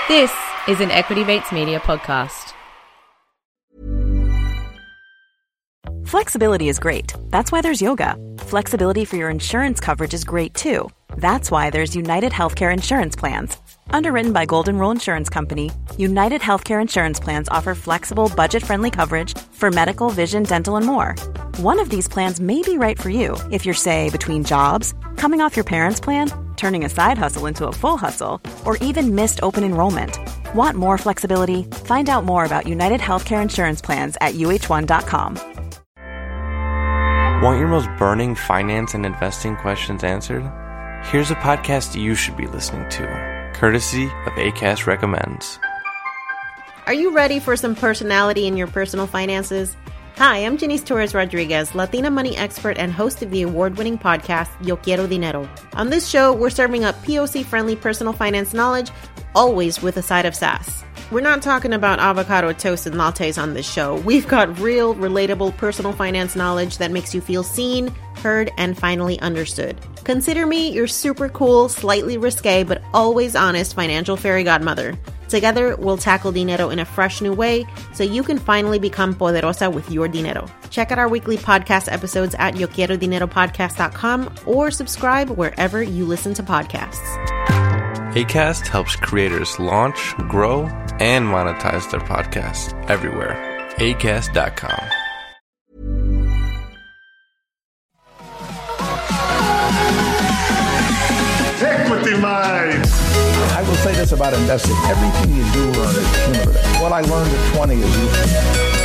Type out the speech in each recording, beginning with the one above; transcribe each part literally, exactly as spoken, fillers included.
This is an Equity Mates Media podcast. Flexibility is great. That's why there's yoga. Flexibility for your insurance coverage is great too. That's why there's United Healthcare Insurance Plans. Underwritten by Golden Rule Insurance Company, United Healthcare Insurance Plans offer flexible, budget-friendly coverage for medical, vision, dental, and more. One of these plans may be right for you if you're, say, between jobs, coming off your parents' plan, turning a side hustle into a full hustle, or even missed open enrollment. Want more flexibility? Find out more about United Healthcare Insurance Plans at U H one dot com. Want your most burning finance and investing questions answered? Here's a podcast you should be listening to, courtesy of Acast Recommends. Are you ready for some personality in your personal finances? Hi, I'm Janice Torres Rodriguez, Latina money expert and host of the award-winning podcast, Yo Quiero Dinero. On this show, we're serving up P O C-friendly personal finance knowledge, always with a side of sass. We're not talking about avocado toast and lattes on this show. We've got real, relatable personal finance knowledge that makes you feel seen, heard, and finally understood. Consider me your super cool, slightly risque, but always honest financial fairy godmother. Together, we'll tackle dinero in a fresh new way so you can finally become poderosa with your dinero. Check out our weekly podcast episodes at yo quiero dinero podcast dot com or subscribe wherever you listen to podcasts. Acast helps creators launch, grow, and monetize their podcasts everywhere. acast dot com. Equity Mates! I will say this about investing. Everything you do learn is cumulative. What I learned at twenty is useful.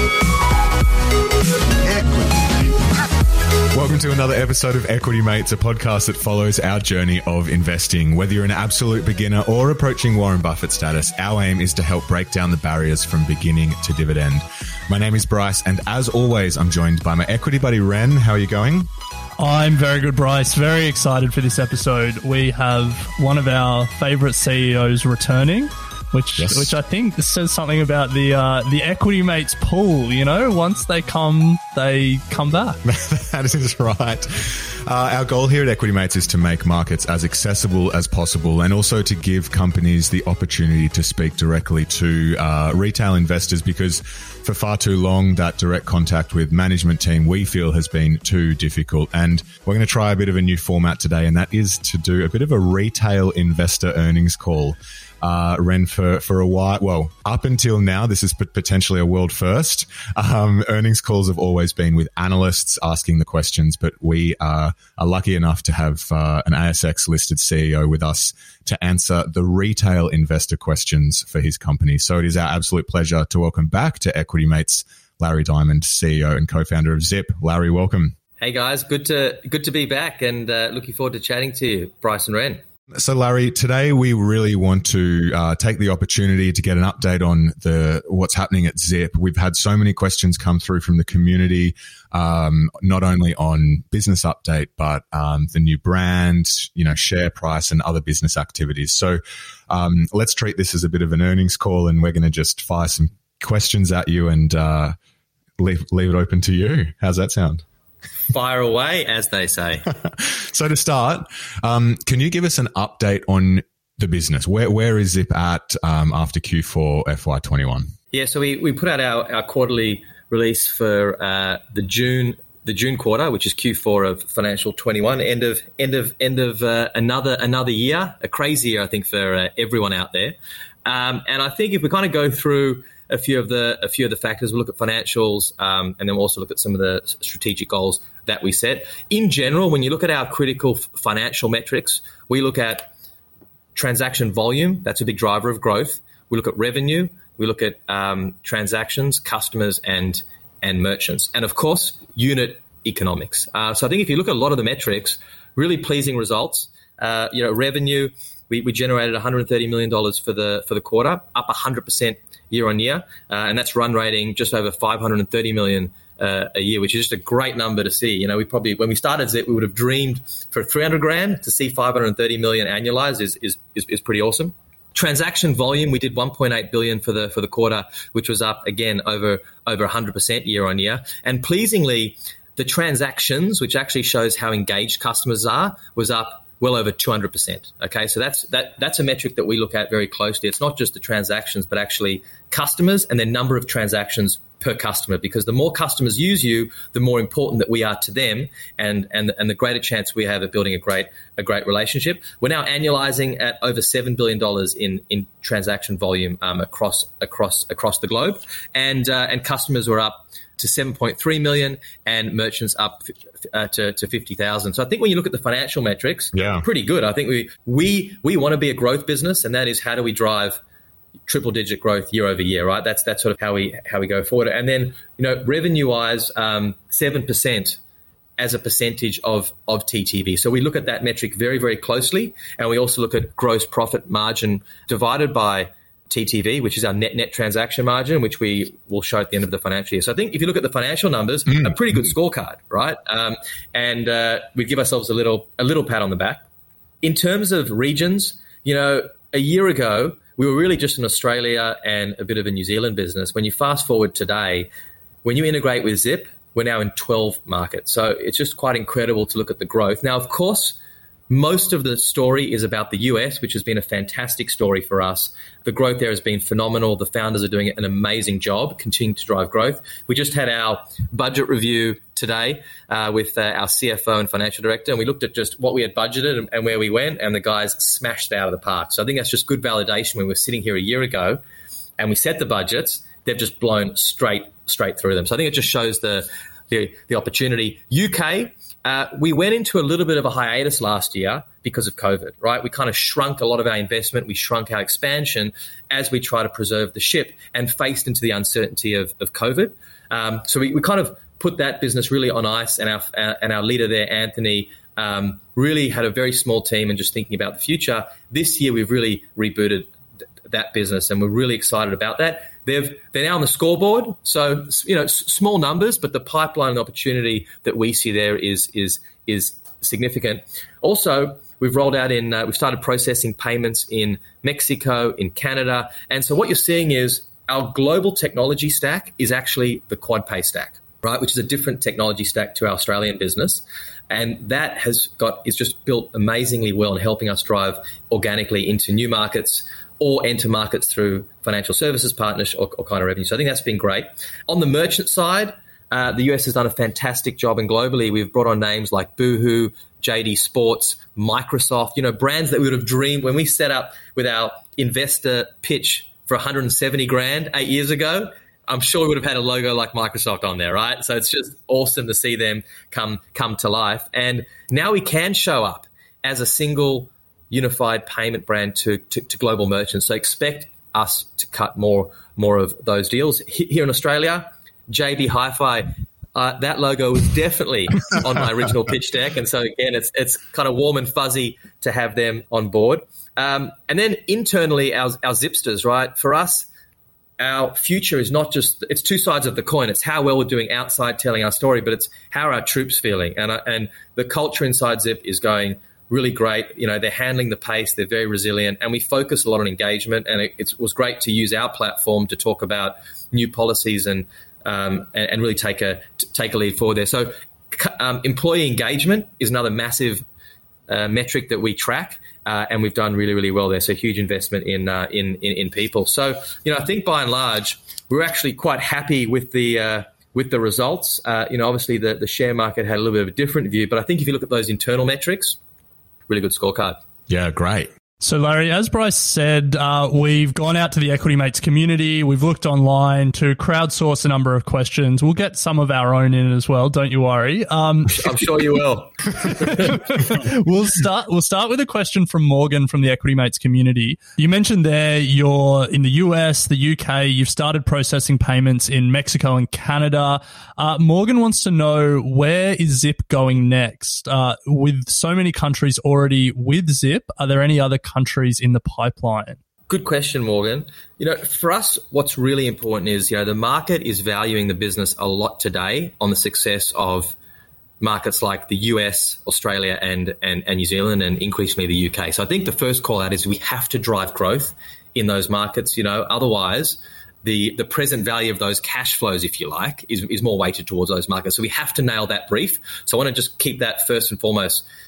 Welcome to another episode of Equity Mates, a podcast that follows our journey of investing. Whether you're an absolute beginner or approaching Warren Buffett status, our aim is to help break down the barriers from beginning to dividend. My name is Bryce, and as always, I'm joined by my equity buddy, Ren. How are you going? I'm very good, Bryce. Very excited for this episode. We have one of our favorite C E Os returning, which yes. which I think says something about the uh, the Equity Mates pool. You know, once they come, they come back. That is right. Uh, our goal here at Equity Mates is to make markets as accessible as possible and also to give companies the opportunity to speak directly to uh, retail investors, because for far too long, that direct contact with management team, we feel, has been too difficult. And we're going to try a bit of a new format today, and that is to do a bit of a retail investor earnings call. Uh, Ren, for, for a while, well, up until now, this is p- potentially a world first. Um, earnings calls have always been with analysts asking the questions, but we are, are lucky enough to have uh, an A S X-listed C E O with us to answer the retail investor questions for his company. So it is our absolute pleasure to welcome back to Equity Mates, Larry Diamond, C E O and co-founder of Zip. Larry, welcome. Hey guys, good to good to be back, and uh, looking forward to chatting to you, Bryce and Ren. So, Larry, today we really want to uh, take the opportunity to get an update on the what's happening at Zip. We've had so many questions come through from the community, um, not only on business update, but um, the new brand, you know, share price and other business activities. So um, let's treat this as a bit of an earnings call, and we're going to just fire some questions at you and uh, leave, leave it open to you. How's that sound? Fire away, as they say. So to start, um, can you give us an update on the business? Where Where is Zip at um, after Q four F Y twenty-one? Yeah, so we, we put out our, our quarterly release for uh, the June the June quarter, which is Q four of financial twenty-one, end of end of end of uh, another another year, a crazy year, I think, for uh, everyone out there. Um, and I think if we kind of go through a few of the a few of the factors, we'll look at financials, um, and then we'll also look at some of the strategic goals that we set. In general, when you look at our critical f- financial metrics, we look at transaction volume. That's a big driver of growth. We look at revenue. We look at um, transactions, customers, and and merchants, and of course, unit economics. Uh, so I think if you look at a lot of the metrics, really pleasing results. Uh, you know, revenue. We, we generated one hundred thirty million dollars for the for the quarter, up one hundred percent year on year, uh, and that's run rating just over five hundred thirty million dollars uh, a year, which is just a great number to see. You know, we probably when we started Zip, we would have dreamed for three hundred grand to see five hundred thirty million annualized is is is, is pretty awesome. Transaction volume, we did one point eight billion for the for the quarter, which was up again over over one hundred percent year on year, and pleasingly, the transactions, which actually shows how engaged customers are, was up well over two hundred percent. Okay, so that's that that's a metric that we look at very closely. It's not just the transactions, but actually customers and the number of transactions per customer, because the more customers use you, the more important that we are to them, and and and the greater chance we have of building a great a great relationship. We're now annualizing at over seven billion dollars in in transaction volume um, across across across the globe, and uh, and customers were up to seven point three million and merchants up uh, to, to fifty thousand. So I think when you look at the financial metrics, yeah. pretty good. I think we we we want to be a growth business, and that is how do we drive triple digit growth year over year, right? That's that's sort of how we how we go forward. And then, you know, revenue wise, um, seven percent as a percentage of of T T V. So we look at that metric very, very closely, and we also look at gross profit margin divided by T T V, which is our net net transaction margin, which we will show at the end of the financial year. So I think if you look at the financial numbers, mm. a pretty good scorecard, right? Um, and uh, we give ourselves a little a little pat on the back. In terms of regions, you know, a year ago, we were really just in Australia and a bit of a New Zealand business. When you fast forward today, when you integrate with Zip, we're now in twelve markets. So it's just quite incredible to look at the growth. Now, of course, most of the story is about the U S, which has been a fantastic story for us. The growth there has been phenomenal. The founders are doing an amazing job, continuing to drive growth. We just had our budget review today uh, with uh, our C F O and financial director, and we looked at just what we had budgeted and, and where we went, and the guys smashed it out of the park. So I think that's just good validation. When we were sitting here a year ago and we set the budgets, they've just blown straight straight through them. So I think it just shows the the, the opportunity. U K, Uh, we went into a little bit of a hiatus last year because of COVID, right? We kind of shrunk a lot of our investment. We shrunk our expansion as we try to preserve the ship and faced into the uncertainty of, of COVID. Um, so we, we kind of put that business really on ice, and our, our and our leader there, Anthony, um, really had a very small team and just thinking about the future. This year, we've really rebooted th- that business, and we're really excited about that. They've, they're now on the scoreboard. So, you know, s- small numbers, but the pipeline and opportunity that we see there is is is significant. Also, we've rolled out in, uh, we've started processing payments in Mexico, in Canada. And so what you're seeing is our global technology stack is actually the QuadPay stack, right, which is a different technology stack to our Australian business. And that has got, is just built amazingly well and helping us drive organically into new markets or enter markets through financial services partners or, or kind of revenue. So I think that's been great. On the merchant side, uh, the U S has done a fantastic job, and globally we've brought on names like Boohoo, J D Sports, Microsoft, you know, brands that we would have dreamed when we set up with our investor pitch for one hundred seventy grand eight years ago. I'm sure we would have had a logo like Microsoft on there, right? So it's just awesome to see them come come to life. And now we can show up as a single unified payment brand to, to, to global merchants. So expect us to cut more more of those deals. Here in Australia, J B Hi-Fi, uh, that logo was definitely on my original pitch deck. And so, again, it's it's kind of warm and fuzzy to have them on board. Um, and then internally, our, our Zipsters, right? For us, our future is not just, it's two sides of the coin. It's how well we're doing outside telling our story, but it's how are our troops feeling. And, uh, and the culture inside Zip is going really great. You know, they're handling the pace. They're very resilient, and we focus a lot on engagement. And it, it was great to use our platform to talk about new policies and um, and, and really take a take a lead forward there. So, um, employee engagement is another massive uh, metric that we track, uh, and we've done really really well there. So, huge investment in uh, in, in in people. So, you know, I think by and large we're actually quite happy with the. Uh, with the results. Uh, you know, obviously the, the share market had a little bit of a different view, but I think if you look at those internal metrics, really good scorecard. Yeah, great. So, Larry, as Bryce said, uh, we've gone out to the Equity Mates community. We've looked online to crowdsource a number of questions. We'll get some of our own in as well. Don't you worry. Um, I'm sure you will. we'll start. We'll start with a question from Morgan from the Equity Mates community. You mentioned there you're in the U S, the U K. You've started processing payments in Mexico and Canada. Uh, Morgan wants to know, where is Zip going next? Uh, with so many countries already with Zip, are there any other countries in the pipeline? Good question, Morgan. You know, for us, what's really important is, you know, the market is valuing the business a lot today on the success of markets like the U S, Australia, and, and, and New Zealand, and increasingly the U K. So I think the first call out is we have to drive growth in those markets. You know, otherwise the, the present value of those cash flows, if you like, is, is more weighted towards those markets. So we have to nail that brief. So I want to just keep that first and foremost.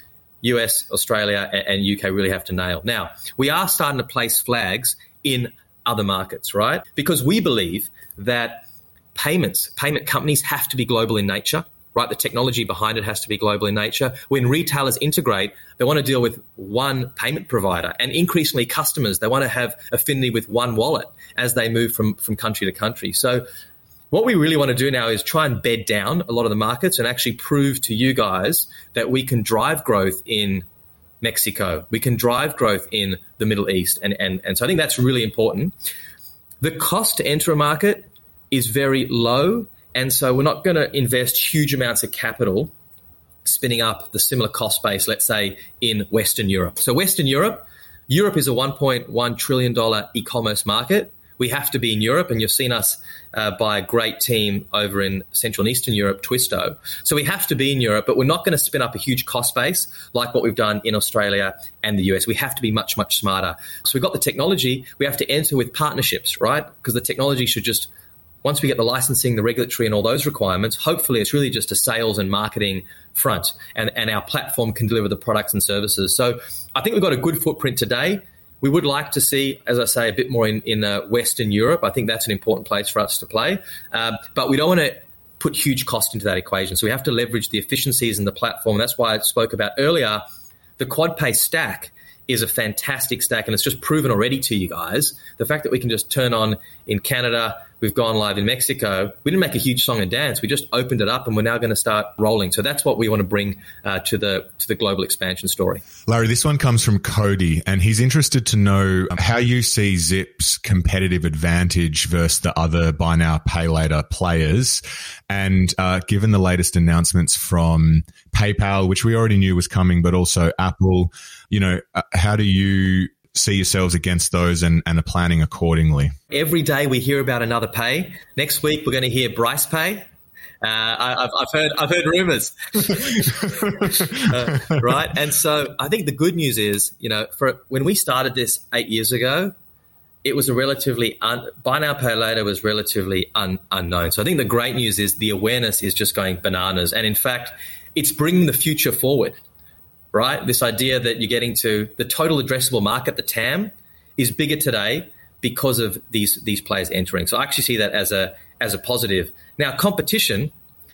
U S, Australia, and U K really have to nail. Now, we are starting to place flags in other markets, right? Because we believe that payments, payment companies have to be global in nature, right? The technology behind it has to be global in nature. When retailers integrate, they want to deal with one payment provider, and increasingly customers, they want to have affinity with one wallet as they move from, from country to country. So what we really want to do now is try and bed down a lot of the markets and actually prove to you guys that we can drive growth in Mexico. We can drive growth in the Middle East. And, and, and so I think that's really important. The cost to enter a market is very low. And so we're not going to invest huge amounts of capital spinning up the similar cost base, let's say, in Western Europe. So Western Europe, Europe is a one point one trillion dollars e-commerce market. We have to be in Europe, and you've seen us uh, by a great team over in Central and Eastern Europe, Twisto. So we have to be in Europe, but we're not going to spin up a huge cost base like what we've done in Australia and the U S. We have to be much, much smarter. So we've got the technology. We have to enter with partnerships, right? Because the technology should just, once we get the licensing, the regulatory and all those requirements, hopefully it's really just a sales and marketing front, and, and our platform can deliver the products and services. So I think we've got a good footprint today. We would like to see, as I say, a bit more in, in uh, Western Europe. I think that's an important place for us to play. Um, but we don't want to put huge cost into that equation. So we have to leverage the efficiencies in the platform. That's why I spoke about earlier, the QuadPay stack is a fantastic stack, and it's just proven already to you guys. The fact that we can just turn on in Canada, we've gone live in Mexico. We didn't make a huge song and dance. We just opened it up, and we're now going to start rolling. So that's what we want to bring uh, to the to the global expansion story. Larry, this one comes from Cody, and he's interested to know how you see Zip's competitive advantage versus the other buy now, pay later players. And uh, given the latest announcements from PayPal, which we already knew was coming, but also Apple, you know, uh, how do you see yourselves against those and, and are planning accordingly? Every day we hear about another pay. Next week we're going to hear Bryce Pay. Uh, I, I've, I've heard I've heard rumors, uh, right? And so I think the good news is, you know, for when we started this eight years ago, it was a relatively un, buy now pay later was relatively un, unknown. So I think the great news is the awareness is just going bananas, and in fact, it's bringing the future forward. Right? This idea that you're getting to the total addressable market, the T A M, is bigger today because of these these players entering. So I actually see that as a as a positive. Now, competition,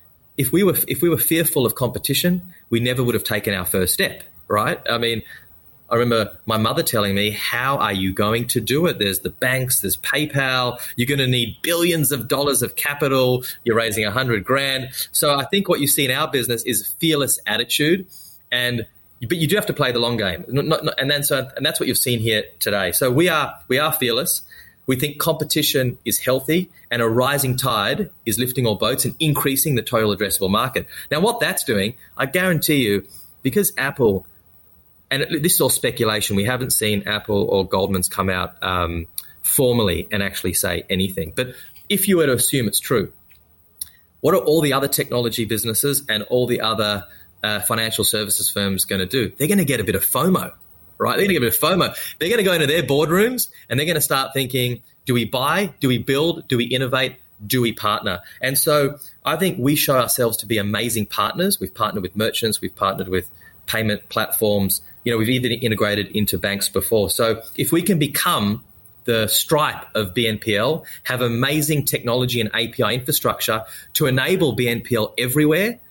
if we were if we were fearful of competition, we never would have taken our first step, right? I mean, I remember my mother telling me, how are you going to do it? There's the banks, there's PayPal, you're going to need billions of dollars of capital, you're raising a hundred grand. So I think what you see in our business is fearless attitude, and but you do have to play the long game, not, not, and then so and that's what you've seen here today. So we are we are fearless. We think competition is healthy, and a rising tide is lifting all boats and increasing the total addressable market. Now, what that's doing, I guarantee you, because Apple, and this is all speculation, we haven't seen Apple or Goldman's come out um, formally and actually say anything. But if you were to assume it's true, what are all the other technology businesses and all the other Uh, financial services firms going to do? They're going to get a bit of FOMO, right? They're going to get a bit of FOMO. They're going to go into their boardrooms and they're going to start thinking, do we buy? Do we build? Do we innovate? Do we partner? And so I think we show ourselves to be amazing partners. We've partnered with merchants. We've partnered with payment platforms. You know, we've even integrated into banks before. So if we can become the Stripe of B N P L, have amazing technology and A P I infrastructure to enable B N P L everywhere,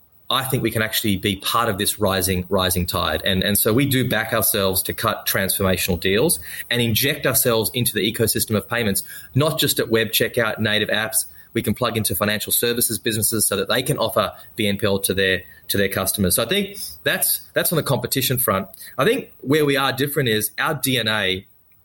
I think we can actually be part of this rising rising tide. And, and so we do back ourselves to cut transformational deals and inject ourselves into the ecosystem of payments, not just at web checkout, native apps. We can plug into financial services businesses so that they can offer B N P L to their to their customers. So I think that's that's on the competition front. I think where we are different is our D N A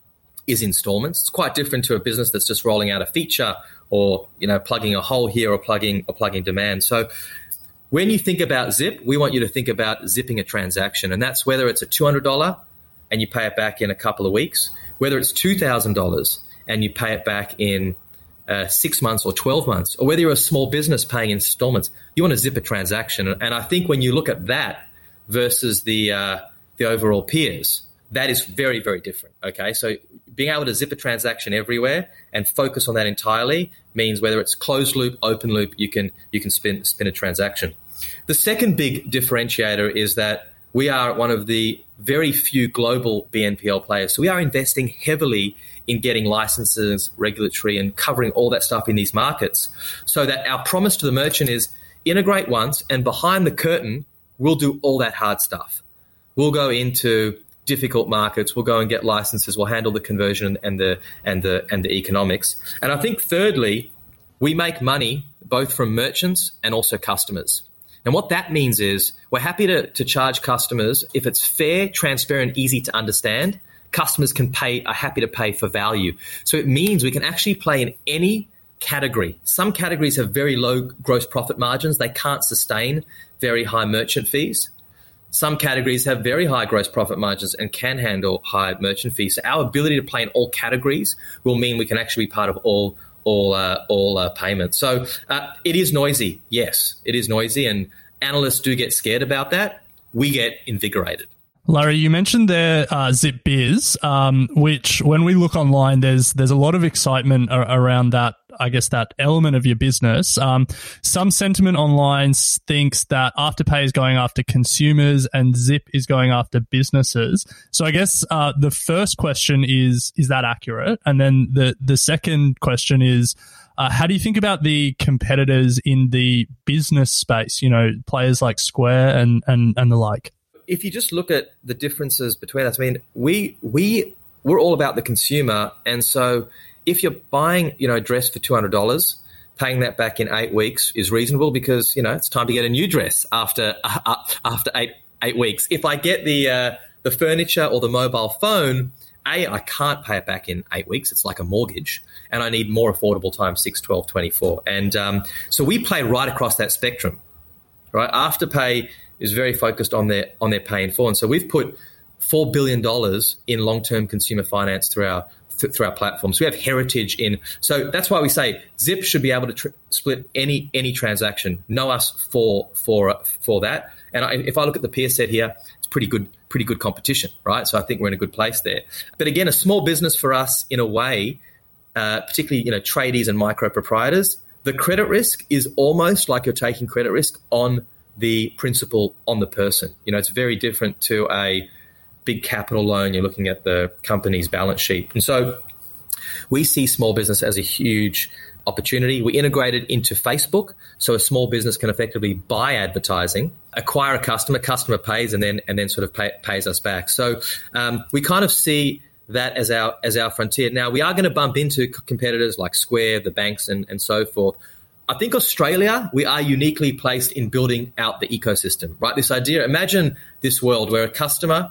is installments. It's quite different to a business that's just rolling out a feature or, you know, plugging a hole here or plugging or plugging demand. So when you think about Zip, we want you to think about zipping a transaction. And that's whether it's a two hundred dollars and you pay it back in a couple of weeks, whether it's two thousand dollars and you pay it back in uh, six months or twelve months, or whether you're a small business paying installments, you want to zip a transaction. And I think when you look at that versus the uh, the overall peers, that is very, very different. Okay, so being able to zip a transaction everywhere and focus on that entirely means whether it's closed loop, open loop, you can you can spin spin a transaction. The second big differentiator is that we are one of the very few global B N P L players. So we are investing heavily in getting licenses, regulatory, and covering all that stuff in these markets, so that our promise to the merchant is integrate once, and behind the curtain, we'll do all that hard stuff. We'll go into difficult markets. We'll go and get licenses. We'll handle the conversion and the and the and the economics. And I think thirdly, we make money both from merchants and also customers. And what that means is we're happy to, to charge customers if it's fair, transparent, easy to understand. Customers can pay, are happy to pay for value. So it means we can actually play in any category. Some categories have very low gross profit margins. They can't sustain very high merchant fees. Some categories have very high gross profit margins and can handle high merchant fees. So our ability to play in all categories will mean we can actually be part of all all uh, all uh, payments. So uh, it is noisy. Yes, it is noisy, and analysts do get scared about that. We get invigorated. Larry, you mentioned there uh, ZipBiz, um, which when we look online, there's there's a lot of excitement ar- around that, I guess, that element of your business. Um, some sentiment online thinks that Afterpay is going after consumers and Zip is going after businesses. So I guess uh, the first question is, is that accurate? And then the, the second question is, uh, how do you think about the competitors in the business space, you know, players like Square and, and, and the like? If you just look at the differences between us, I mean, we we we're all about the consumer, and so if you're buying, you know, a dress for two hundred dollars, paying that back in eight weeks is reasonable because, you know, it's time to get a new dress after uh, after eight eight weeks. If I get the uh, the furniture or the mobile phone, A, I can't pay it back in eight weeks. It's like a mortgage, and I need more affordable time, six, twelve, twenty-four. And um, so we play right across that spectrum, right? Afterpay is very focused on their on their pay in full, and so we've put four billion dollars in long-term consumer finance through our th- through our platforms. We have heritage in, so that's why we say Zip should be able to tr- split any any transaction. Know us for for for that. And I, if I look at the peer set here, it's pretty good pretty good competition, right? So I think we're in a good place there. But again, a small business for us in a way, uh, particularly you know tradies and micro proprietors, the credit risk is almost like you're taking credit risk on the principal on the person. You know, it's very different to a big capital loan. You're looking at the company's balance sheet. And so we see small business as a huge opportunity. We integrated into Facebook, so a small business can effectively buy advertising, acquire a customer, customer pays, and then and then sort of pay, pays us back. So um, we kind of see that as our as our frontier. Now, we are going to bump into competitors like Square, the banks, and, and so forth. I think Australia, we are uniquely placed in building out the ecosystem, right? This idea, imagine this world where a customer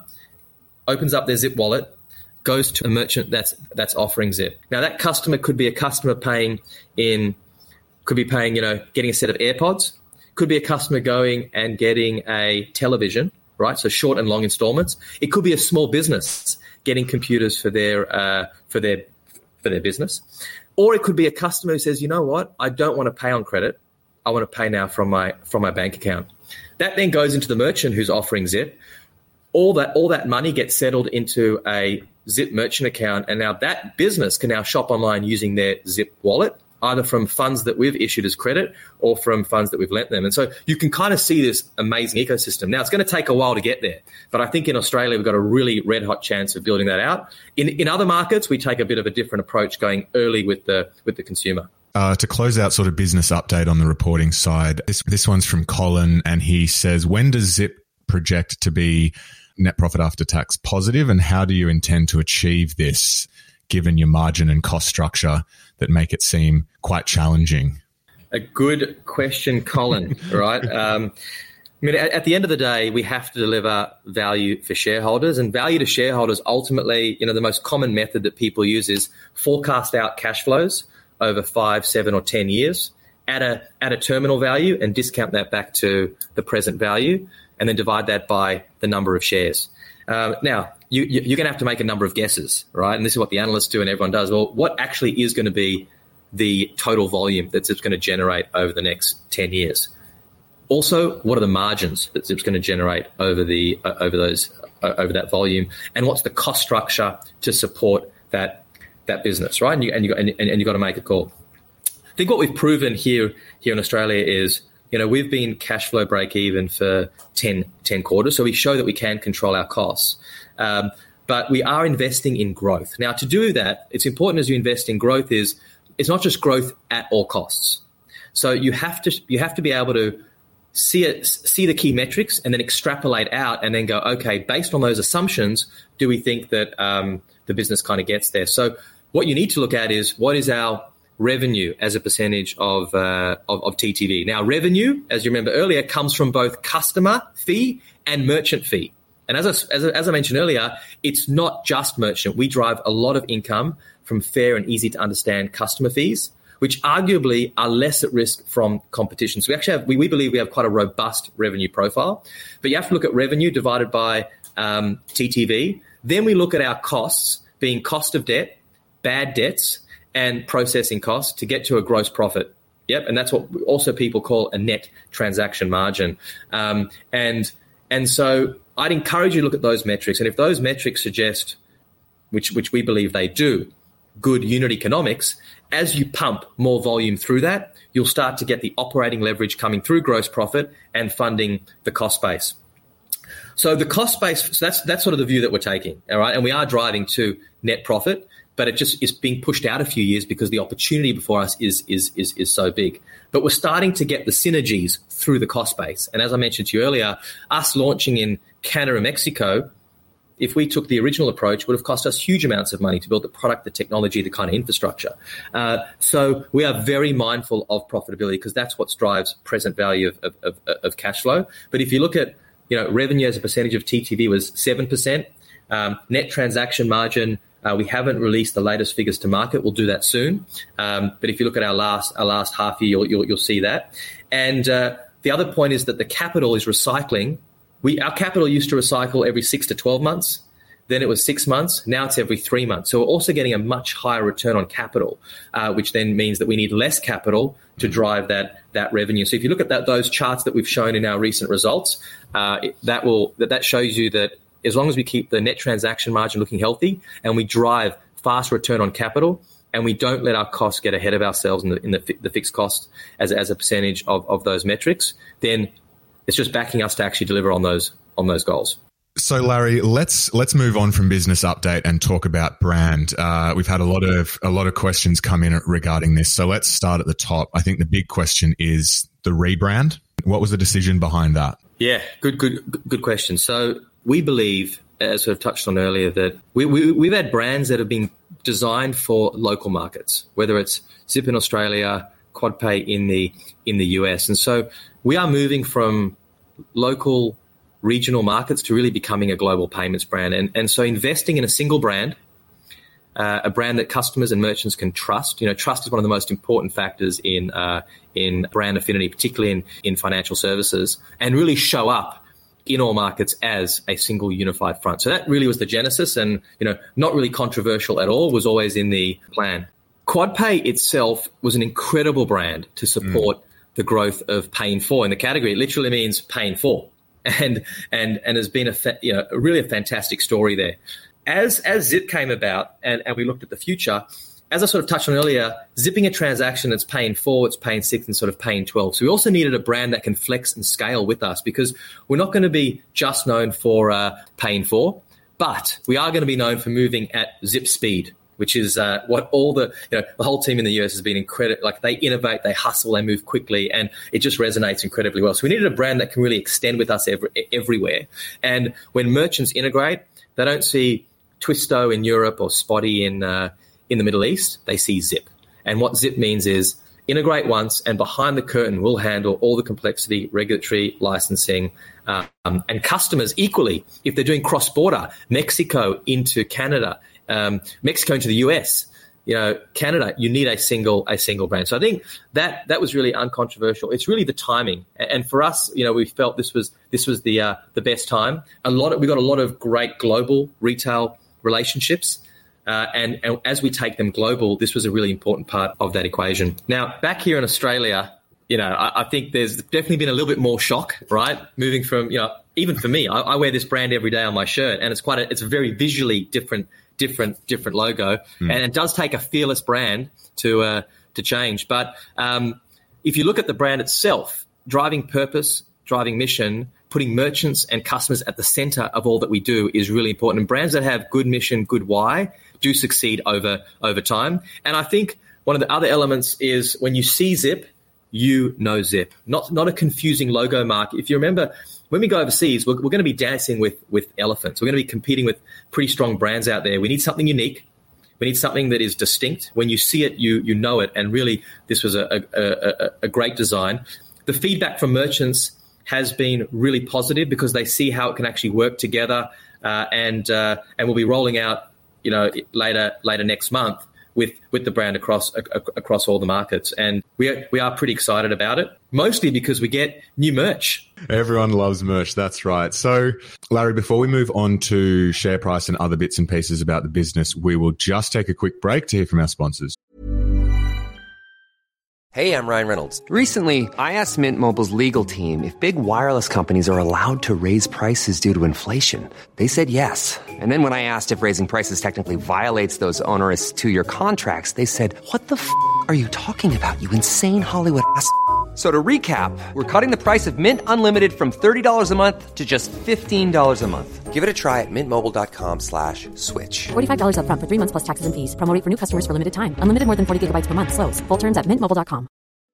opens up their Zip wallet, goes to a merchant that's that's offering Zip. Now, that customer could be a customer paying in, could be paying, you know, getting a set of AirPods, could be a customer going and getting a television, right? So short and long installments. It could be a small business getting computers for their uh, for their for their business. Or it could be a customer who says, you know what, I don't want to pay on credit. I want to pay now from my from my bank account. That then goes into the merchant who's offering Zip. All that all that money gets settled into a Zip merchant account, and now that business can now shop online using their Zip wallet, either from funds that we've issued as credit or from funds that we've lent them. And so you can kind of see this amazing ecosystem. Now, it's going to take a while to get there, but I think in Australia, we've got a really red-hot chance of building that out. In in other markets, we take a bit of a different approach, going early with the with the consumer. Uh, to close out sort of business update on the reporting side, this, this one's from Colin, and he says, when does Zip project to be net profit after tax positive, and how do you intend to achieve this, given your margin and cost structure that make it seem quite challenging? A good question, Colin, right? Um, I mean, at, at the end of the day, we have to deliver value for shareholders, and value to shareholders, ultimately, you know, the most common method that people use is forecast out cash flows over five, seven or ten years at a, at a terminal value and discount that back to the present value, and then divide that by the number of shares. Um, now, you, you, you're going to have to make a number of guesses, right? And this is what the analysts do and everyone does. Well, what actually is going to be the total volume that Zip's going to generate over the next ten years? Also, what are the margins that Zip's going to generate over the uh, over those uh, over that volume? And what's the cost structure to support that that business, right? And you and you and, and you got to make a call. I think what we've proven here here in Australia is you know, we've been cash flow break even for ten, ten quarters, so we show that we can control our costs. Um, but we are investing in growth. Now, to do that, it's important as you invest in growth is it's not just growth at all costs. So you have to you have to be able to see it, see the key metrics and then extrapolate out and then go, okay, based on those assumptions, do we think that um, the business kind of gets there? So what you need to look at is what is our revenue as a percentage of, uh, of of T T V. Now, revenue, as you remember earlier, comes from both customer fee and merchant fee. And as I, as, I, as I mentioned earlier, it's not just merchant. We drive a lot of income from fair and easy to understand customer fees, which arguably are less at risk from competition. So we actually have, we, we believe we have quite a robust revenue profile. But you have to look at revenue divided by um, T T V. Then we look at our costs, being cost of debt, bad debts, and processing costs to get to a gross profit. Yep, and that's what also people call a net transaction margin. Um, and and so I'd encourage you to look at those metrics. And if those metrics suggest, which which we believe they do, good unit economics, as you pump more volume through that, you'll start to get the operating leverage coming through gross profit and funding the cost base. So the cost base, so that's that's sort of the view that we're taking, all right? And we are driving to net profit, but it just is being pushed out a few years because the opportunity before us is is is is so big. But we're starting to get the synergies through the cost base. And as I mentioned to you earlier, us launching in Canada and Mexico, if we took the original approach, would have cost us huge amounts of money to build the product, the technology, the kind of infrastructure. Uh, so we are very mindful of profitability because that's what drives present value of, of, of, of cash flow. But if you look at, you know, revenue as a percentage of T T V was seven percent. Um, net transaction margin, uh, we haven't released the latest figures to market. We'll do that soon. Um, but if you look at our last our last half year, you'll, you'll, you'll see that. And uh, the other point is that the capital is recycling. We Our capital used to recycle every six to twelve months. Then it was six months. Now it's every three months. So we're also getting a much higher return on capital, uh, which then means that we need less capital to drive that that revenue. So if you look at that, those charts that we've shown in our recent results, uh, it, that will that, that shows you that as long as we keep the net transaction margin looking healthy and we drive fast return on capital and we don't let our costs get ahead of ourselves in the, in the, the fixed cost as, as a percentage of, of those metrics, then it's just backing us to actually deliver on those on those goals. So, Larry, let's let's move on from business update and talk about brand. Uh, we've had a lot of a lot of questions come in regarding this. So let's start at the top. I think the big question is the rebrand. What was the decision behind that? Yeah, good, good, good question. So we believe, as we've touched on earlier, that we, we we've had brands that have been designed for local markets, whether it's Zip in Australia, QuadPay in the in the U S, and so we are moving from local regional markets to really becoming a global payments brand. And, and so investing in a single brand, uh, a brand that customers and merchants can trust. You know, trust is one of the most important factors in uh, in brand affinity, particularly in, in financial services, and really show up in all markets as a single unified front. So that really was the genesis and, you know, not really controversial at all, was always in the plan. QuadPay itself was an incredible brand to support mm. the growth of Pay in four in the category. It literally means Pay in four. And and and has been a fa- you know really a fantastic story there. As as Zip came about and, and we looked at the future, as I sort of touched on earlier, zipping a transaction that's Pay in four, it's Pay in six, and sort of Pay in twelve. So we also needed a brand that can flex and scale with us because we're not going to be just known for uh, Pay in four, but we are going to be known for moving at Zip speed, which is uh, what all the, you know, the whole team in the U S has been incredible. Like they innovate, they hustle, they move quickly, and it just resonates incredibly well. So we needed a brand that can really extend with us every, everywhere. And when merchants integrate, they don't see Twisto in Europe or Spotty in uh, in the Middle East. They see Zip. And what Zip means is integrate once, and behind the curtain, we'll handle all the complexity, regulatory, licensing, um, and customers equally. If they're doing cross-border, Mexico into Canada, Um, Mexico into the U S, you know, Canada, you need a single a single brand. So I think that that was really uncontroversial. It's really the timing, and for us, you know, we felt this was this was the uh, the best time. A lot of, we got a lot of great global retail relationships, uh, and and as we take them global, this was a really important part of that equation. Now, back here in Australia, you know, I, I think there's definitely been a little bit more shock, right? Moving from, you know, even for me, I, I wear this brand every day on my shirt, and it's quite a, it's a very visually different. different different logo, mm. and it does take a fearless brand to uh, to change. But um, if you look at the brand itself, driving purpose, driving mission, putting merchants and customers at the center of all that we do is really important. And brands that have good mission, good why, do succeed over over time. And I think one of the other elements is when you see Zip, you know Zip. Not not a confusing logo mark. If you remember, when we go overseas, we're, we're going to be dancing with, with elephants. We're going to be competing with pretty strong brands out there. We need something unique. We need something that is distinct. When you see it, you you know it. And really, this was a, a, a, a great design. The feedback from merchants has been really positive because they see how it can actually work together. Uh, and uh, and we'll be rolling out, you know, later later next month with with the brand across a, across all the markets. And we are, we are pretty excited about it, mostly because we get new merch. Everyone loves merch. That's right. So, Larry, before we move on to share price and other bits and pieces about the business, we will just take a quick break to hear from our sponsors. Hey, I'm Ryan Reynolds. Recently, I asked Mint Mobile's legal team if big wireless companies are allowed to raise prices due to inflation. They said yes. And then when I asked if raising prices technically violates those onerous two-year contracts, they said, "What the f*** are you talking about, you insane Hollywood ass f- So to recap, we're cutting the price of Mint Unlimited from thirty dollars a month to just fifteen dollars a month. Give it a try at mintmobile.com slash switch. forty-five dollars up front for three months plus taxes and fees. Promo rate for new customers for limited time. Unlimited more than forty gigabytes per month. Slows full terms at mint mobile dot com.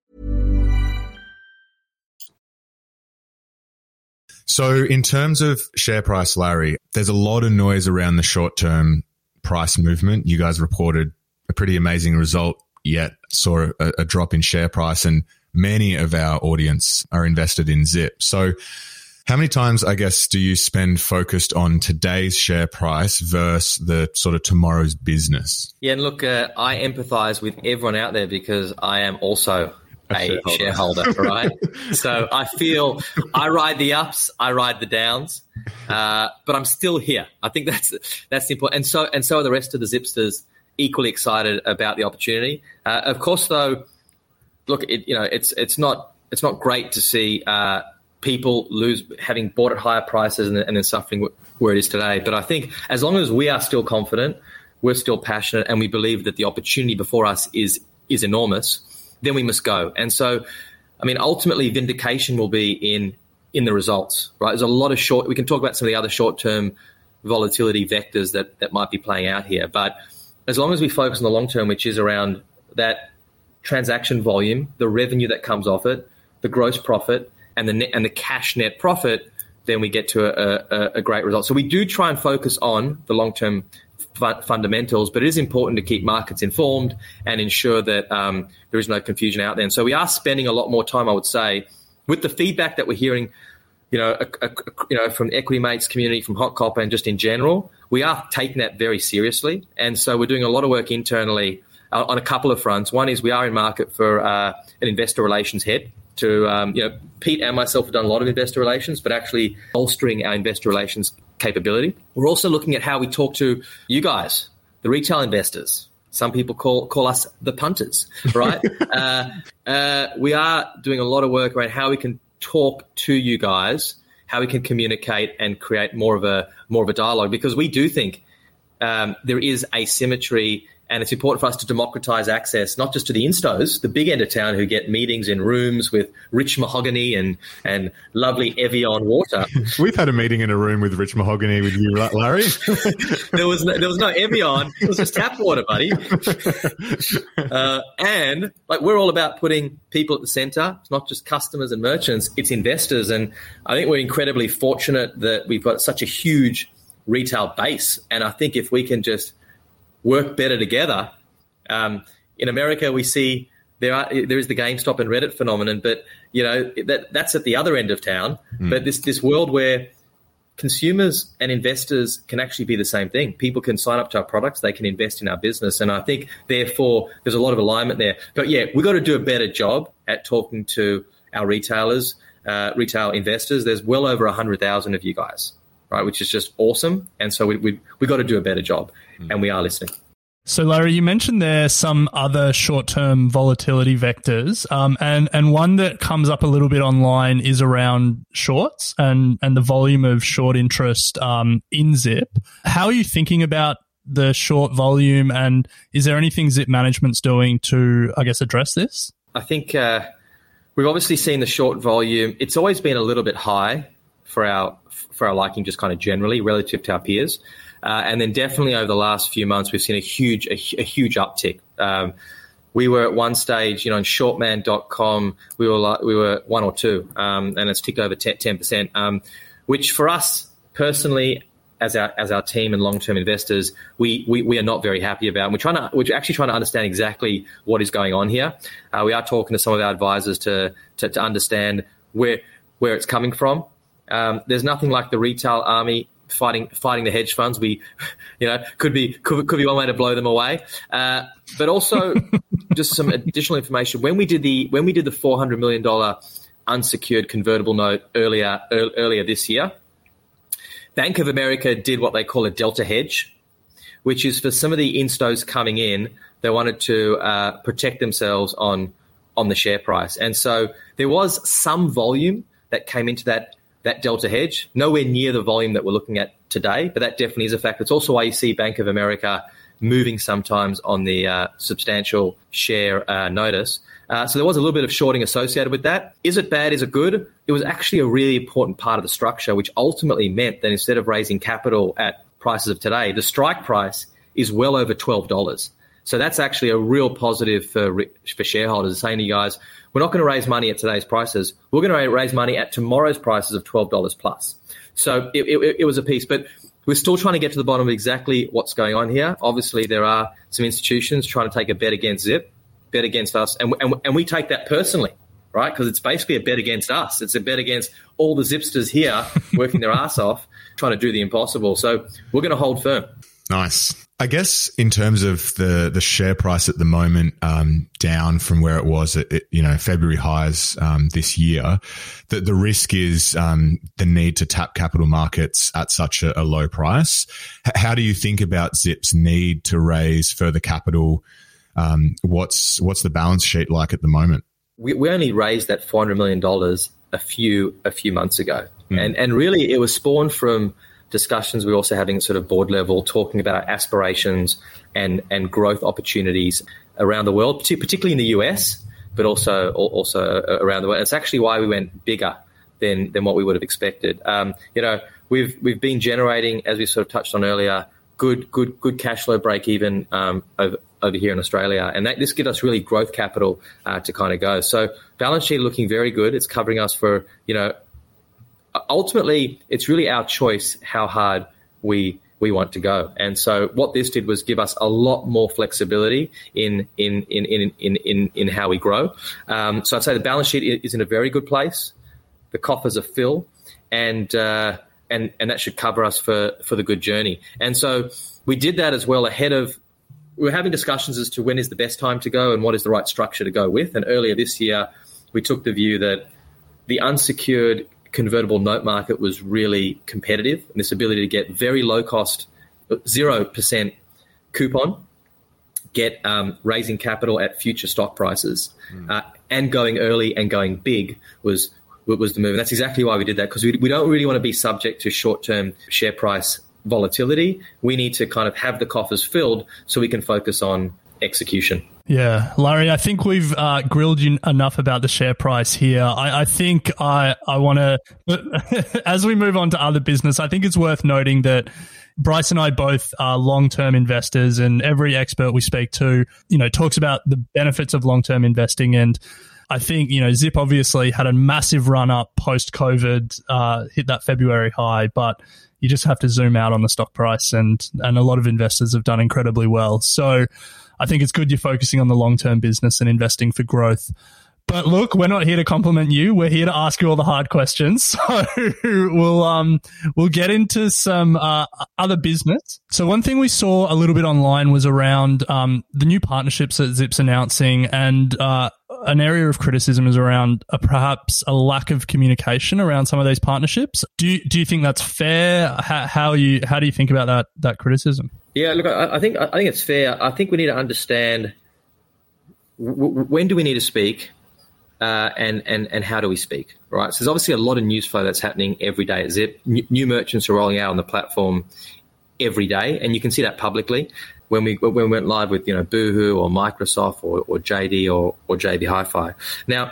So in terms of share price, Larry, there's a lot of noise around the short-term price movement. You guys reported a pretty amazing result, yet saw a, a drop in share price, and many of our audience are invested in Zip. So how many times, I guess, do you spend focused on today's share price versus the sort of tomorrow's business? Yeah, and look, uh, I empathize with everyone out there because I am also a, a shareholder, shareholder right? So I feel I ride the ups, I ride the downs, uh, but I'm still here. I think that's that's the important. And so and so are the rest of the Zipsters, equally excited about the opportunity. Uh, of course, though, look, it, you know, it's it's not it's not great to see uh, people lose having bought at higher prices and, and then suffering where it is today. But I think as long as we are still confident, we're still passionate, and we believe that the opportunity before us is is enormous, then we must go. And so, I mean, ultimately, vindication will be in in the results, right? There's a lot of short. We can talk about some of the other short term volatility vectors that that might be playing out here, but as long as we focus on the long term, which is around that transaction volume, the revenue that comes off it, the gross profit, and the net, and the cash net profit, then we get to a, a, a great result. So we do try and focus on the long-term fu- fundamentals, but it is important to keep markets informed and ensure that um, there is no confusion out there. And so we are spending a lot more time, I would say, with the feedback that we're hearing, you know, a, a, you know, from the Equity Mates community, from Hot Copper, and just in general, we are taking that very seriously. And so we're doing a lot of work internally uh, on a couple of fronts. One is we are in market for uh, an investor relations head to, um, you know, Pete and myself have done a lot of investor relations, but actually bolstering our investor relations capability. We're also looking at how we talk to you guys, the retail investors. Some people call call us the punters, right? uh, uh, we are doing a lot of work around how we can talk to you guys, how we can communicate and create more of a more of a dialogue, because we do think um, there is asymmetry, and it's important for us to democratize access, not just to the instos, the big end of town who get meetings in rooms with rich mahogany and, and lovely Evian water. We've had a meeting in a room with rich mahogany with you, Larry. there was no, there was no Evian. It was just tap water, buddy. uh, and like we're all about putting people at the center. It's not just customers and merchants, it's investors. And I think we're incredibly fortunate that we've got such a huge retail base. And I think if we can just work better together. Um, in America, we see there are there is the GameStop and Reddit phenomenon, but you know that that's at the other end of town. Mm. But this this world where consumers and investors can actually be the same thing. People can sign up to our products, they can invest in our business, and I think therefore there's a lot of alignment there. But yeah, we've got to do a better job at talking to our retailers, uh, retail investors. There's well over a hundred thousand of you guys, right? Which is just awesome, and so we we we got to do a better job. And we are listening. So, Larry, you mentioned there some other short-term volatility vectors, um, and and one that comes up a little bit online is around shorts and and the volume of short interest um, in Zip. How are you thinking about the short volume, and is there anything Zip management's doing to, I guess, address this? I think uh, we've obviously seen the short volume. It's always been a little bit high for our for our liking, just kind of generally relative to our peers. Uh, and then definitely over the last few months, we've seen a huge a, a huge uptick. Um, we were at one stage, you know, in shortman dot com, we were like, we were one or two, um, and it's ticked over ten percent, um, which for us personally, as our as our team and long-term investors, we, we we are not very happy about. And we're trying to we're actually trying to understand exactly what is going on here. Uh, we are talking to some of our advisors to to, to understand where where it's coming from. Um, there's nothing like the retail army fighting fighting the hedge funds. We, you know, could be could, could be one way to blow them away. Uh, but also, just some additional information. When we did the when we did the four hundred million dollars unsecured convertible note earlier earlier, earlier this year, Bank of America did what they call a delta hedge, which is for some of the instos coming in, they wanted to uh, protect themselves on on the share price. And so there was some volume that came into that that delta hedge, nowhere near the volume that we're looking at today, but that definitely is a fact. It's also why you see Bank of America moving sometimes on the uh, substantial share uh, notice. Uh, so there was a little bit of shorting associated with that. Is it bad? Is it good? It was actually a really important part of the structure, which ultimately meant that instead of raising capital at prices of today, the strike price is well over twelve dollars. So that's actually a real positive for for shareholders, saying to you guys, we're not going to raise money at today's prices. We're going to raise money at tomorrow's prices of twelve dollars plus. So it, it, it was a piece, but we're still trying to get to the bottom of exactly what's going on here. Obviously, there are some institutions trying to take a bet against Zip, bet against us, and, and, and we take that personally, right? Because it's basically a bet against us. It's a bet against all the Zipsters here working their ass off, trying to do the impossible. So we're going to hold firm. Nice. I guess in terms of the, the share price at the moment, um, down from where it was at, you know, February highs, um, this year, the, the risk is, um, the need to tap capital markets at such a, a low price. H- how do you think about Zip's need to raise further capital? Um, what's, what's the balance sheet like at the moment? We, we only raised that four hundred million dollars a few, a few months ago. Mm. And, and really it was spawned from discussions we're also having at sort of board level, talking about our aspirations and, and growth opportunities around the world, particularly in the U S, but also also around the world. It's actually why we went bigger than than what we would have expected. Um, you know, we've we've been generating, as we sort of touched on earlier, good good good cash flow break even um, over over here in Australia, and that, this gives us really growth capital uh, to kind of go. So balance sheet looking very good. It's covering us for, you know. Ultimately, it's really our choice how hard we we want to go. And so what this did was give us a lot more flexibility in in in in in in, in how we grow. Um, so I'd say the balance sheet is in a very good place. The coffers are full, and uh, and and that should cover us for for the good journey. And so we did that as well ahead of. We were having discussions as to when is the best time to go and what is the right structure to go with. And earlier this year, we took the view that the unsecured convertible note market was really competitive, and this ability to get very low cost, zero percent coupon, get um, raising capital at future stock prices, mm. uh, and going early and going big was was the move. And that's exactly why we did that, because we, we don't really want to be subject to short-term share price volatility. We need to kind of have the coffers filled so we can focus on execution. Yeah, Larry, I think we've uh, grilled you enough about the share price here. I, I think I, I want to, as we move on to other business, I think it's worth noting that Bryce and I both are long-term investors, and every expert we speak to, you know, talks about the benefits of long-term investing. And I think, you know, Zip obviously had a massive run up post-COVID, uh, hit that February high, but you just have to zoom out on the stock price, and, and a lot of investors have done incredibly well. So I think it's good you're focusing on the long-term business and investing for growth. But look, we're not here to compliment you. We're here to ask you all the hard questions. So we'll um we'll get into some uh, other business. So one thing we saw a little bit online was around um the new partnerships that Zip's announcing, and uh, an area of criticism is around a, perhaps a lack of communication around some of these partnerships. Do you, do you think that's fair? How, how you how do you think about that that criticism? Yeah, look, I, I think I think it's fair. I think we need to understand w- w- when do we need to speak, uh, and and and how do we speak, right? So there's obviously a lot of news flow that's happening every day at Zip. N- new merchants are rolling out on the platform every day, and you can see that publicly. When we when we went live with, you know, Boohoo or Microsoft or, or J D or or J B Hi-Fi. Now,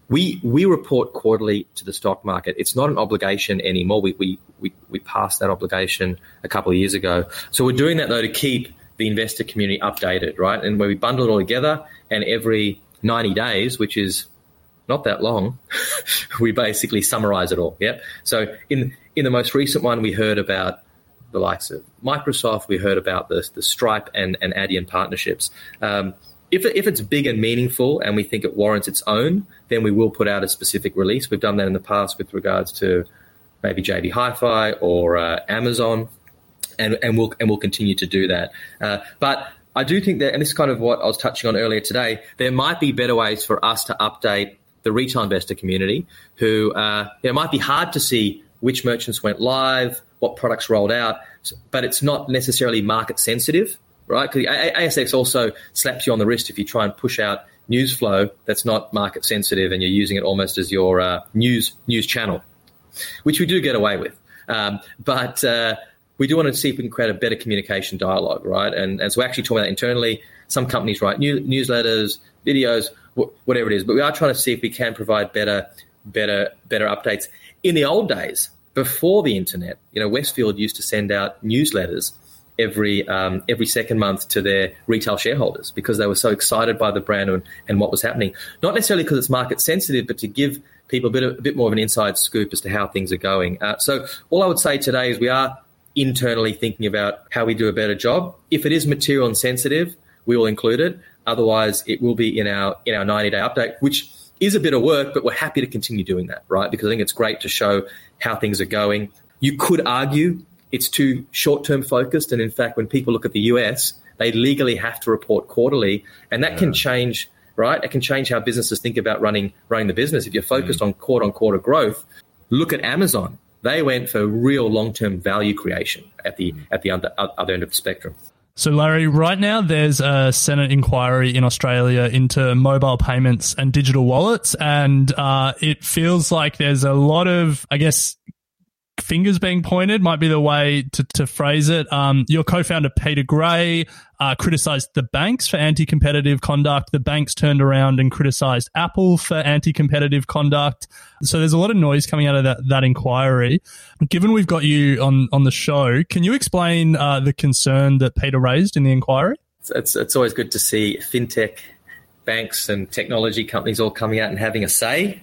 we we report quarterly to the stock market. It's not an obligation anymore. We we we, we passed that obligation a couple of years ago. So we're doing that, though, to keep the investor community updated, right? And where we bundle it all together, and every ninety days, which is not that long, we basically summarize it all. Yeah. So in in the most recent one, we heard about the likes of Microsoft. We heard about the the Stripe and, and Adyen partnerships. Um, if it, if it's big and meaningful and we think it warrants its own, then we will put out a specific release. We've done that in the past with regards to maybe J B Hi-Fi or uh, Amazon, and and we'll and we'll continue to do that. Uh, but I do think that, and this is kind of what I was touching on earlier today, there might be better ways for us to update the retail investor community who, uh, it might be hard to see which merchants went live, what products rolled out, but it's not necessarily market sensitive, right? Because A S X also slaps you on the wrist if you try and push out news flow that's not market sensitive and you're using it almost as your uh, news news channel, which we do get away with. Um, but uh, we do want to see if we can create a better communication dialogue, right? And, and so we're actually talking about that internally. Some companies write new, newsletters, videos, wh- whatever it is. But we are trying to see if we can provide better, better, better updates. In the old days, before the internet, you know, Westfield used to send out newsletters every um, every second month to their retail shareholders because they were so excited by the brand and, and what was happening. Not necessarily because it's market sensitive, but to give people a bit, of, a bit more of an inside scoop as to how things are going. Uh, so all I would say today is we are internally thinking about how we do a better job. If it is material and sensitive, we will include it. Otherwise, it will be in our in our ninety-day update, which is a bit of work, but we're happy to continue doing that, right? Because I think it's great to show how things are going. You could argue it's too short-term focused, and in fact, when people look at the U S, they legally have to report quarterly, and that yeah. can change, right? It can change how businesses think about running running the business. If you're focused mm. on quarter-on-quarter growth, look at Amazon. They went for real long-term value creation at the at the other, other end of the spectrum. So, Larry, right now there's a Senate inquiry in Australia into mobile payments and digital wallets, and uh, it feels like there's a lot of, I guess, fingers being pointed might be the way to, to phrase it. Um, your co-founder, Peter Gray, uh, criticised the banks for anti-competitive conduct. The banks turned around and criticised Apple for anti-competitive conduct. So there's a lot of noise coming out of that, that inquiry. Given we've got you on, on the show, can you explain uh, the concern that Peter raised in the inquiry? It's, it's always good to see fintech banks and technology companies all coming out and having a say.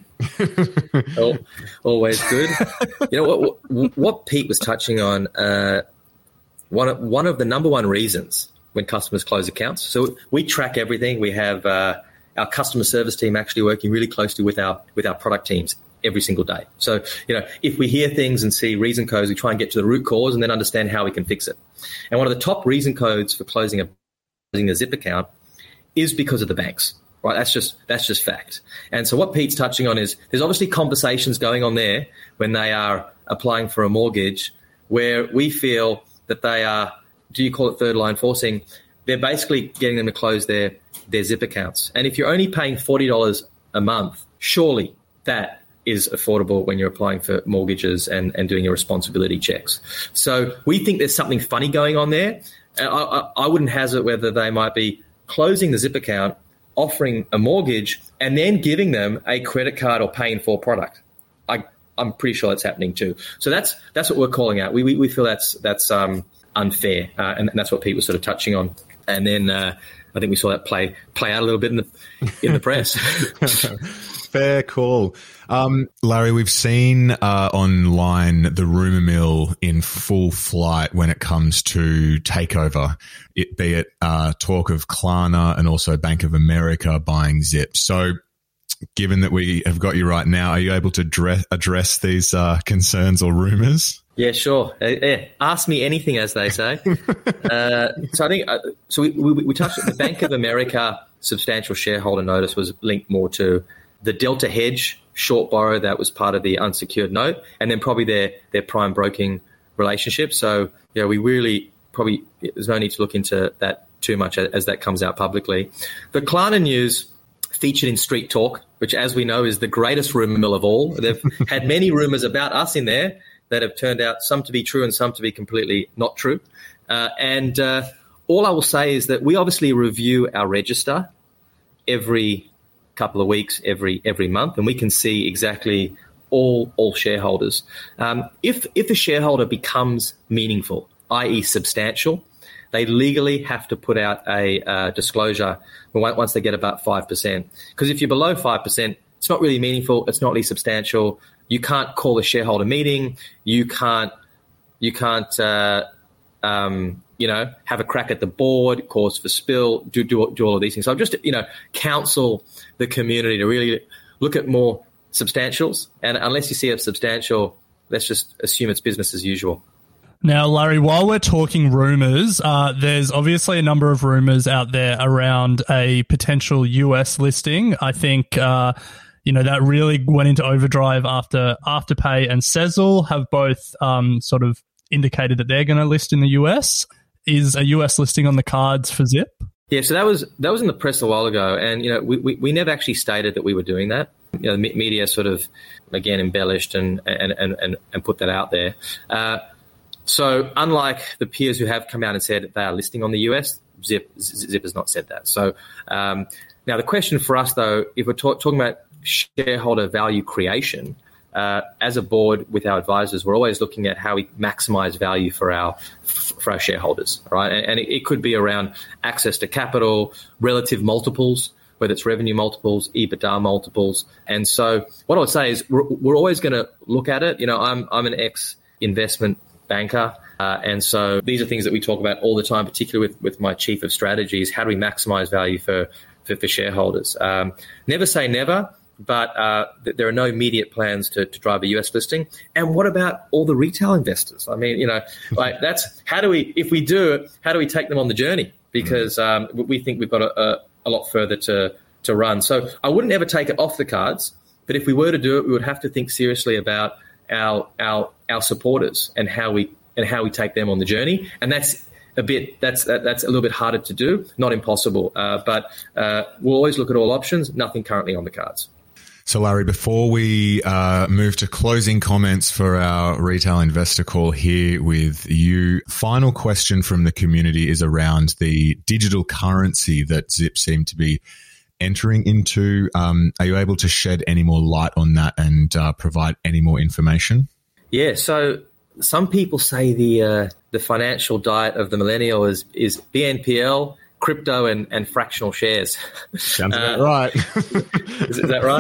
oh, always good. You know what, what? What Pete was touching on. Uh, one of, one of the number one reasons when customers close accounts. So we track everything. We have uh, our customer service team actually working really closely with our with our product teams every single day. So you know, if we hear things and see reason codes, we try and get to the root cause and then understand how we can fix it. And one of the top reason codes for closing a closing a Zip account is because of the banks. Right, that's just that's just fact. And so what Pete's touching on is there's obviously conversations going on there when they are applying for a mortgage where we feel that they are, do you call it third line forcing? They're basically getting them to close their, their Zip accounts. And if you're only paying forty dollars a month, surely that is affordable when you're applying for mortgages and, and doing your responsibility checks. So we think there's something funny going on there. I, I, I wouldn't hazard whether they might be closing the Zip account, offering a mortgage, and then giving them a credit card or pay in full product. I, I'm pretty sure that's happening too. So that's that's what we're calling out. We we, we feel that's that's um, unfair, uh, and that's what Pete was sort of touching on. And then uh, I think we saw that play play out a little bit in the in the press. Fair call. Um, Larry, we've seen uh, online the rumour mill in full flight when it comes to takeover, it, be it uh, talk of Klarna and also Bank of America buying Zip. So given that we have got you right now, are you able to dress, address these uh, concerns or rumours? Yeah, sure. Uh, yeah. Ask me anything, as they say. uh, so I think uh, so. We, we, we touched the Bank of America substantial shareholder notice was linked more to the Delta Hedge short borrow that was part of the unsecured note, and then probably their their prime broking relationship. So yeah, we really probably there's no need to look into that too much as that comes out publicly. The Klarna news featured in Street Talk, which, as we know, is the greatest rumor mill of all. They've had many rumors about us in there that have turned out some to be true and some to be completely not true. Uh, and uh, all I will say is that we obviously review our register every couple of weeks every every month, and we can see exactly all all shareholders. Um, if if a shareholder becomes meaningful, that is substantial, they legally have to put out a uh, disclosure once they get about five percent. Because if you're below five percent, it's not really meaningful, it's not really substantial. You can't call a shareholder meeting. You can't, you can't, uh, um, you know, have a crack at the board, cause for spill, do, do do all of these things. So I'm just, you know, counsel the community to really look at more substantials. And unless you see a substantial, let's just assume it's business as usual. Now, Larry, while we're talking rumours, uh, there's obviously a number of rumours out there around a potential U S listing. I think, uh, you know, that really went into overdrive after Afterpay and Sezzle have both um, sort of indicated that they're going to list in the U S. Is a U S listing on the cards for Zip? Yeah, so that was that was in the press a while ago, and you know, we we, we never actually stated that we were doing that. You know, the media sort of again embellished and and and and, and put that out there. Uh, So unlike the peers who have come out and said they are listing on the U S, Zip Zip has not said that. So um, now the question for us, though, if we're talk, talking about shareholder value creation, uh, as a board with our advisors, we're always looking at how we maximize value for our for our shareholders, right? And, and it, it could be around access to capital, relative multiples, whether it's revenue multiples, EBITDA multiples. And so what I would say is we're, we're always going to look at it. You know, I'm I'm an ex-investment banker. Uh, and so these are things that we talk about all the time, particularly with, with my chief of strategy, is how do we maximize value for, for, for shareholders? Um, never say never, but uh, th- there are no immediate plans to, to drive a U S listing. And what about all the retail investors? I mean, you know, like that's how do we, if we do it, how do we take them on the journey? Because um, we think we've got a, a, a lot further to, to run. So I wouldn't ever take it off the cards, but if we were to do it, we would have to think seriously about our our our supporters and how we and how we take them on the journey, and that's a bit that's that, that's a little bit harder to do, not impossible, uh, but uh, we'll always look at all options. Nothing currently on the cards. So, Larry, before we uh, move to closing comments for our retail investor call here with you, final question from the community is around the digital currency that Zip seemed to be entering into. Um, are you able to shed any more light on that and uh, provide any more information? Yeah, so some people say the uh, the financial diet of the millennial is is B N P L, crypto, and, and fractional shares. Sounds about uh, right. is, is that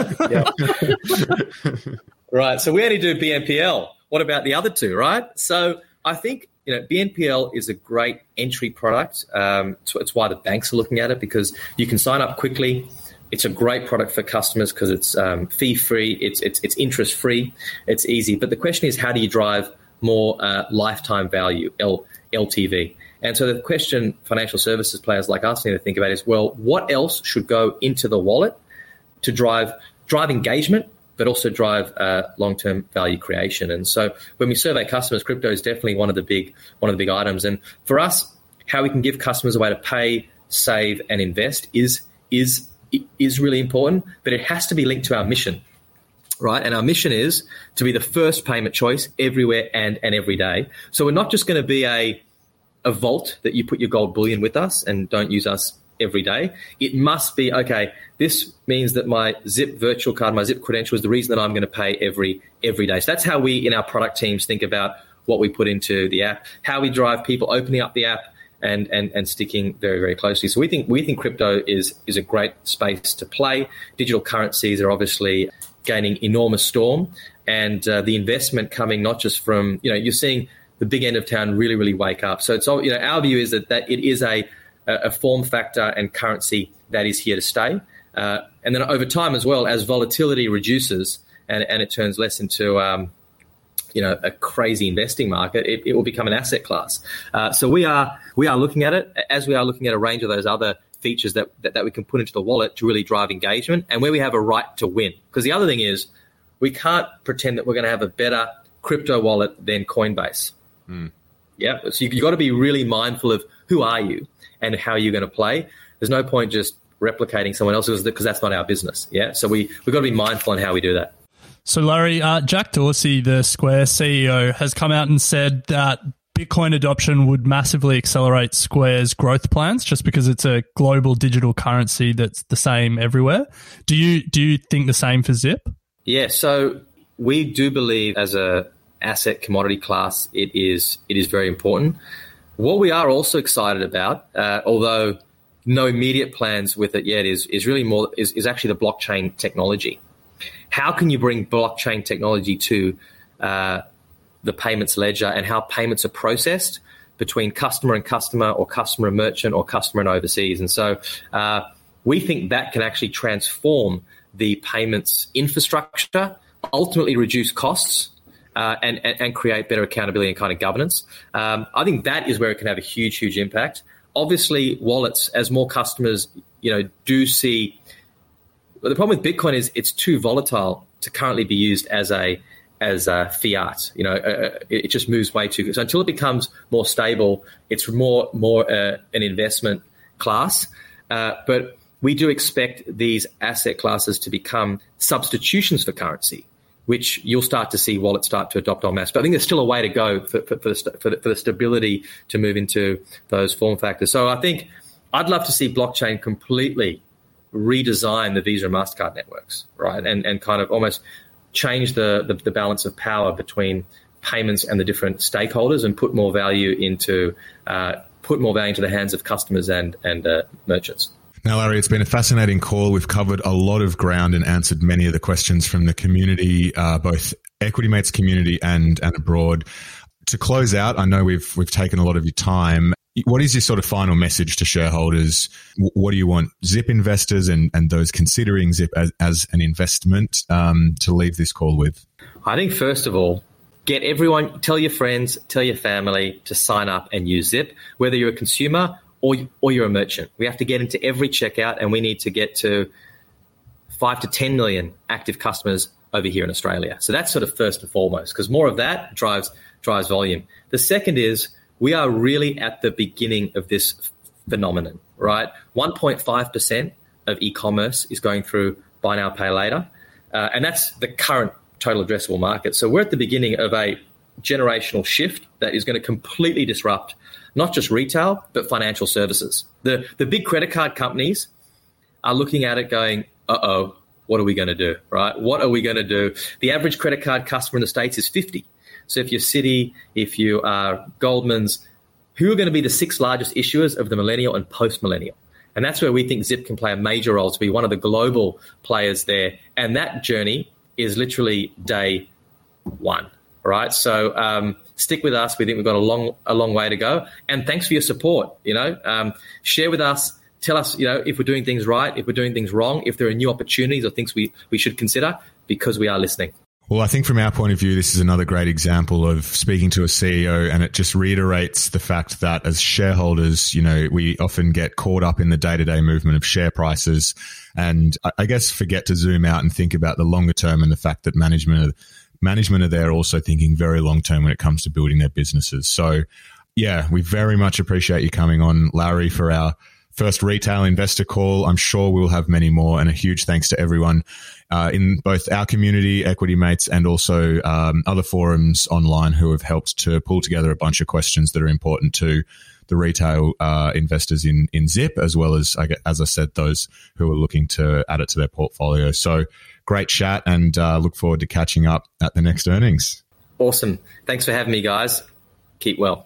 right? Yeah. Right. So we only do B N P L. What about the other two, right? So I think, you know, B N P L is a great entry product. Um, so it's why the banks are looking at it, because you can sign up quickly. It's a great product for customers because it's um, fee-free, it's it's it's interest-free, it's easy. But the question is, how do you drive more uh, lifetime value, L, LTV? And so the question financial services players like us need to think about is, well, what else should go into the wallet to drive drive engagement, but also drive uh, long-term value creation? And so when we survey customers, crypto is definitely one of the big one of the big items. And for us, how we can give customers a way to pay, save, and invest is is is really important, but it has to be linked to our mission, right? And our mission is to be the first payment choice everywhere and, and every day. So we're not just going to be a a vault that you put your gold bullion with us and don't use us every day. It must be, okay, this means that my Zip virtual card, my Zip credential is the reason that I'm going to pay every every day. So that's how we in our product teams think about what we put into the app, how we drive people opening up the app and and and sticking very, very closely. So we think we think crypto is is a great space to play. Digital currencies are obviously gaining enormous storm, and uh, the investment coming not just from, you know, you're seeing the big end of town really, really wake up. So it's all, you know, our view is that, that it is a a form factor and currency that is here to stay. Uh, and then over time as well, as volatility reduces and, and it turns less into um, you know, a crazy investing market, it, it will become an asset class. Uh, so we are we are looking at it as we are looking at a range of those other features that, that, that we can put into the wallet to really drive engagement and where we have a right to win. Because the other thing is we can't pretend that we're going to have a better crypto wallet than Coinbase. Mm. Yeah, so you, you've got to be really mindful of who are you and how you're going to play. There's no point just replicating someone else's because that's not our business. Yeah, so we, we've got to be mindful on how we do that. So, Larry, uh, Jack Dorsey, the Square C E O, has come out and said that Bitcoin adoption would massively accelerate Square's growth plans just because it's a global digital currency that's the same everywhere. Do you do you think the same for Zip? Yeah, so we do believe as a asset commodity class, it is it is very important. What we are also excited about, uh, although no immediate plans with it yet, is is really more is, is actually the blockchain technology. How can you bring blockchain technology to uh, the payments ledger and how payments are processed between customer and customer or customer and merchant or customer and overseas? And so uh, we think that can actually transform the payments infrastructure, ultimately reduce costs, uh, and, and, and create better accountability and kind of governance. Um, I think that is where it can have a huge, huge impact. Obviously, wallets, as more customers, you know, do see, well, the problem with Bitcoin is it's too volatile to currently be used as a as a fiat. You know, uh, it, it just moves way too. So until it becomes more stable, it's more more uh, an investment class. Uh, but we do expect these asset classes to become substitutions for currency, which you'll start to see wallets start to adopt en masse. But I think there's still a way to go for, for, for, the, for, the, for the stability to move into those form factors. So I think I'd love to see blockchain completely redesign the Visa and MasterCard networks, right? And and kind of almost change the, the, the balance of power between payments and the different stakeholders and put more value into, uh, put more value into the hands of customers and, and uh, merchants. Now, Larry, it's been a fascinating call. We've covered a lot of ground and answered many of the questions from the community, uh, both Equity Mates community and, and abroad. To close out, I know we've we've taken a lot of your time. What is your sort of final message to shareholders? What do you want Zip investors and, and those considering Zip as, as an investment um, to leave this call with? I think, first of all, get everyone, tell your friends, tell your family to sign up and use Zip, whether you're a consumer or or you're a merchant. We have to get into every checkout, and we need to get to five to ten million active customers over here in Australia. So that's sort of first and foremost, because more of that drives drives volume. The second is we are really at the beginning of this phenomenon, right? one point five percent of e-commerce is going through buy now, pay later, uh, and that's the current total addressable market. So we're at the beginning of a generational shift that is going to completely disrupt not just retail, but financial services. The the big credit card companies are looking at it going, uh-oh, what are we going to do, right? What are we going to do? The average credit card customer in the States is fifty. So if you're Citi, if you are Goldman's, who are going to be the six largest issuers of the millennial and post-millennial? And that's where we think Zip can play a major role to be one of the global players there. And that journey is literally day one. Right, so um, stick with us. We think we've got a long, a long way to go. And thanks for your support. You know, um, share with us. Tell us, you know, if we're doing things right, if we're doing things wrong, if there are new opportunities or things we, we should consider, because we are listening. Well, I think from our point of view, this is another great example of speaking to a C E O, and it just reiterates the fact that as shareholders, you know, we often get caught up in the day-to-day movement of share prices, and I guess forget to zoom out and think about the longer term and the fact that management of Management are there also thinking very long-term when it comes to building their businesses. So, yeah, we very much appreciate you coming on, Larry, for our first retail investor call. I'm sure we'll have many more, and a huge thanks to everyone uh, in both our community, Equity Mates, and also um, other forums online who have helped to pull together a bunch of questions that are important to the retail uh, investors in, in Zip, as well as, as I said, those who are looking to add it to their portfolio. So, great chat, and uh, look forward to catching up at the next earnings. Awesome. Thanks for having me, guys. Keep well.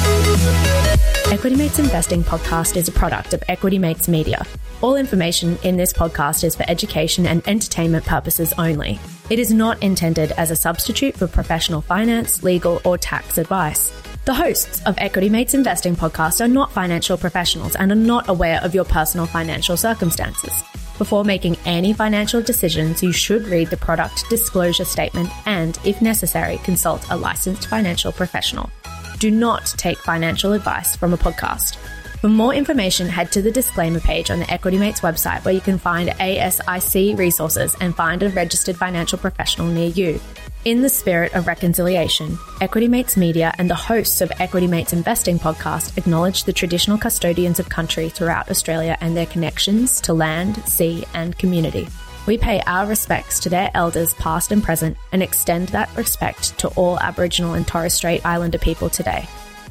Equity Mates Investing Podcast is a product of Equity Mates Media. All information in this podcast is for education and entertainment purposes only. It is not intended as a substitute for professional finance, legal, or tax advice. The hosts of Equity Mates Investing Podcast are not financial professionals and are not aware of your personal financial circumstances. Before making any financial decisions, you should read the product disclosure statement and, if necessary, consult a licensed financial professional. Do not take financial advice from a podcast. For more information, head to the disclaimer page on the Equity Mates website, where you can find A S I C resources and find a registered financial professional near you. In the spirit of reconciliation, Equity Mates Media and the hosts of Equity Mates Investing Podcast acknowledge the traditional custodians of country throughout Australia and their connections to land, sea, and community. We pay our respects to their elders past and present and extend that respect to all Aboriginal and Torres Strait Islander people today.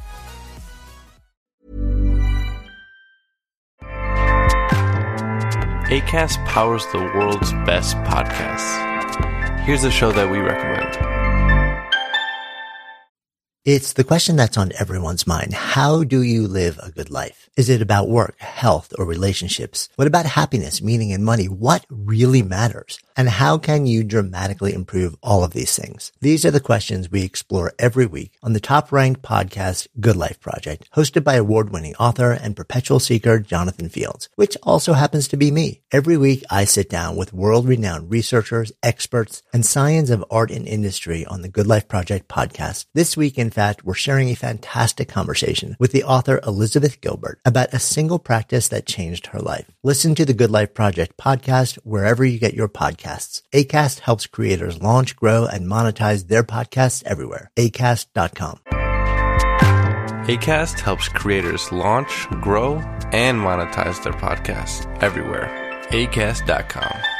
Acast powers the world's best podcasts. Here's a show that we recommend. It's the question that's on everyone's mind. How do you live a good life? Is it about work, health, or relationships? What about happiness, meaning, and money? What really matters? And how can you dramatically improve all of these things? These are the questions we explore every week on the top-ranked podcast, Good Life Project, hosted by award-winning author and perpetual seeker Jonathan Fields, which also happens to be me. Every week, I sit down with world-renowned researchers, experts, and science of art and industry on the Good Life Project podcast. This week, in fact, we're sharing a fantastic conversation with the author Elizabeth Gilbert about a single practice that changed her life. Listen to the Good Life Project podcast wherever you get your podcasts. Acast helps creators launch, grow, and monetize their podcasts everywhere. acast dot com. Acast helps creators launch, grow, and monetize their podcasts everywhere. acast dot com.